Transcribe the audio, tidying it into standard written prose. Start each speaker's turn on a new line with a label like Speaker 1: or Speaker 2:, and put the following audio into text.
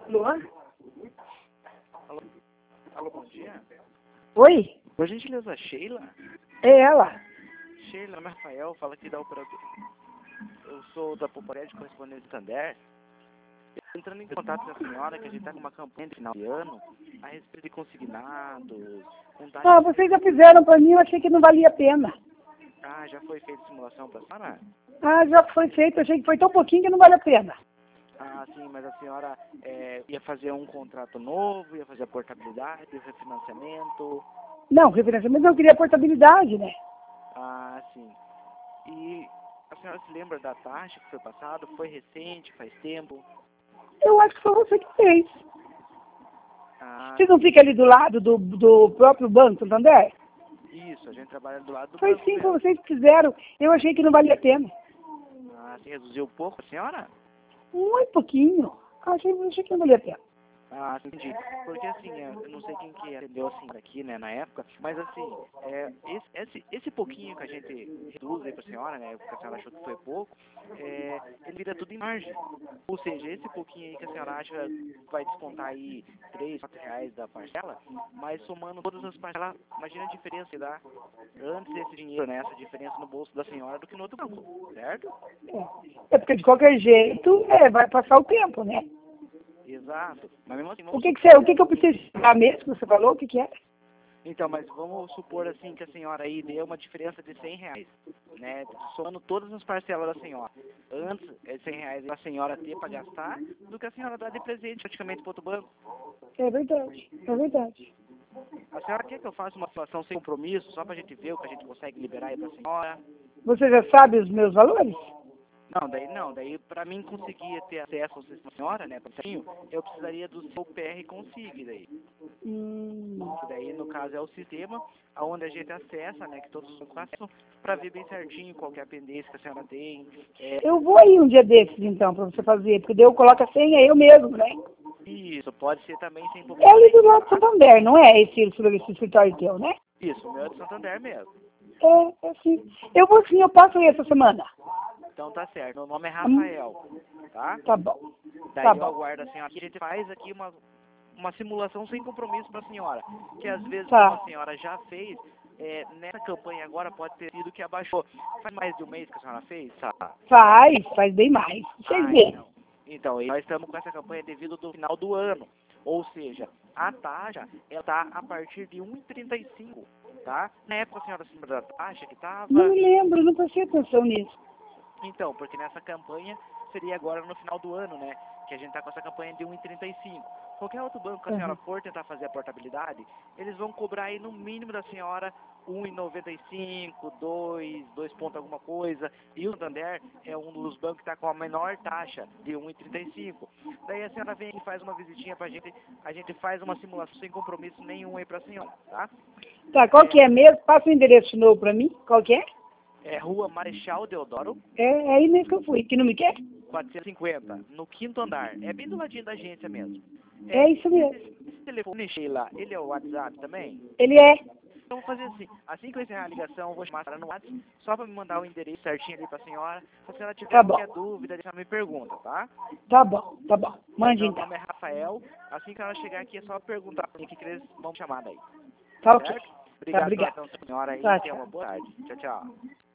Speaker 1: Luan?
Speaker 2: Alô, alô, bom dia.
Speaker 1: Oi?
Speaker 2: Por gentileza, Sheila?
Speaker 1: É ela.
Speaker 2: Sheila, meu Rafael, fala aqui da operadora. Eu sou da Poporé de Correspondente Santander. Entrando em contato com a senhora, que a gente está com uma campanha de final de ano a respeito de consignados, com taxa...
Speaker 1: Ah, vocês já fizeram para mim, eu achei que não valia a pena.
Speaker 2: Ah, já foi feita simulação para a senhora?
Speaker 1: Ah, já foi feito, eu achei que foi tão pouquinho que não vale a pena.
Speaker 2: Ah, sim, mas a senhora ia fazer um contrato novo, ia fazer a portabilidade, refinanciamento.
Speaker 1: Não, refinanciamento não, eu queria portabilidade, né?
Speaker 2: Ah, sim. E a senhora se lembra da taxa que foi passada? Foi recente, faz tempo?
Speaker 1: Eu acho que foi você que fez.
Speaker 2: Ah,
Speaker 1: Você não fica ali do lado do próprio Banco Santander?
Speaker 2: isso, a gente trabalha do lado do
Speaker 1: Foi
Speaker 2: banco
Speaker 1: sim, foi
Speaker 2: mesmo.
Speaker 1: vocês que fizeram. Eu achei que não valia a pena.
Speaker 2: Ah, você reduziu um pouco, a senhora?
Speaker 1: Muito pouquinho. Achei que não valia a pena.
Speaker 2: Ah, entendi. Porque assim, eu não sei quem que atendeu assim daqui, né, na época, mas assim, esse pouquinho que a gente reduz aí pra senhora, né, porque a senhora achou que foi pouco, ele vira tudo em margem. Ou seja, esse pouquinho aí que a senhora acha vai descontar aí 3, 4 reais da parcela, mas somando todas as parcelas, imagina a diferença que dá antes esse dinheiro, né, essa diferença no bolso da senhora do que no outro banco, certo?
Speaker 1: É porque de qualquer jeito, vai passar o tempo, né?
Speaker 2: Exato. Mas mesmo assim,
Speaker 1: O
Speaker 2: vamos
Speaker 1: que que,
Speaker 2: supor.
Speaker 1: o que que eu preciso pagar mesmo que você falou? O que que é?
Speaker 2: Então, mas vamos supor assim que a senhora aí deu uma diferença de 100 reais, né? Somando todas as parcelas da senhora. Antes, é 100 reais a senhora ter para gastar do que a senhora dá de presente praticamente para outro banco.
Speaker 1: É verdade, é verdade.
Speaker 2: A senhora quer que eu faça uma situação sem compromisso, só para a gente ver o que a gente consegue liberar aí para a senhora?
Speaker 1: Você já sabe os meus valores?
Speaker 2: Não, daí para mim conseguir ter acesso ao sistema da senhora, né, certinho, eu precisaria do seu PR Consig daí. Que daí, no caso, é o sistema onde a gente acessa, né, que todos os bancos acessam, para ver bem certinho qual que é a pendência que a senhora tem.
Speaker 1: Eu vou aí um dia desses, então, para você fazer, porque daí eu coloco a senha eu mesmo, né?
Speaker 2: Isso, pode ser também sem
Speaker 1: É
Speaker 2: problema
Speaker 1: ali do
Speaker 2: nenhum,
Speaker 1: lado do
Speaker 2: tá?
Speaker 1: Santander, não é esse escritório teu, né?
Speaker 2: Isso, o meu é de Santander mesmo.
Speaker 1: É sim. Eu vou sim, eu passo aí essa semana.
Speaker 2: Então tá certo, meu nome é Rafael, tá?
Speaker 1: Tá bom.
Speaker 2: Daí
Speaker 1: Tá
Speaker 2: eu
Speaker 1: bom.
Speaker 2: aguardo a senhora aqui, a gente faz aqui uma simulação sem compromisso para a senhora, que às vezes, como a
Speaker 1: Tá.
Speaker 2: senhora já fez, nessa campanha agora pode ter sido que abaixou. Faz mais de um mês que a senhora fez? Tá.
Speaker 1: Faz bem mais. Vocês
Speaker 2: Ah,
Speaker 1: veem.
Speaker 2: então. Então, e nós estamos com essa campanha devido do final do ano. Ou seja, a taxa ela está a partir de 1,35, tá? Na época a senhora se lembra da taxa que
Speaker 1: Não
Speaker 2: estava.
Speaker 1: me lembro, não prestei atenção nisso.
Speaker 2: Então, porque nessa campanha seria agora no final do ano, né? Que a gente está com essa campanha de 1,35. Qualquer outro banco que a senhora for tentar fazer a portabilidade, eles vão cobrar aí no mínimo da senhora 1,95, 2 ponto alguma coisa. E o Santander é um dos bancos que está com a menor taxa de 1,35. Daí a senhora vem e faz uma visitinha pra gente, a gente faz uma simulação sem compromisso nenhum aí pra senhora, tá?
Speaker 1: Tá, qual que é mesmo? Passa o endereço de novo pra mim. Qual que é?
Speaker 2: É Rua Marechal Deodoro,
Speaker 1: É aí mesmo que eu fui. Que não me quer?
Speaker 2: 450, no quinto andar. É bem do ladinho da agência mesmo.
Speaker 1: É isso mesmo.
Speaker 2: Esse telefone, Sheila, ele é o WhatsApp também?
Speaker 1: Ele é.
Speaker 2: Então vou fazer assim que eu encerrar a ligação, eu vou chamar a senhora no WhatsApp, só para me mandar o endereço certinho ali pra senhora. Se a senhora tiver
Speaker 1: Tá bom.
Speaker 2: qualquer dúvida, a senhora me pergunta, tá?
Speaker 1: Tá bom, tá bom. Mande
Speaker 2: Meu
Speaker 1: então.
Speaker 2: nome é Rafael, assim que ela chegar aqui é só perguntar pra mim que eles vão me chamar daí,
Speaker 1: Tá ok.
Speaker 2: certo?
Speaker 1: Tá,
Speaker 2: Obrigado pela
Speaker 1: obrigado.
Speaker 2: atenção, senhora, aí
Speaker 1: Tá,
Speaker 2: tenha
Speaker 1: tchau.
Speaker 2: uma boa tarde. Tchau, tchau.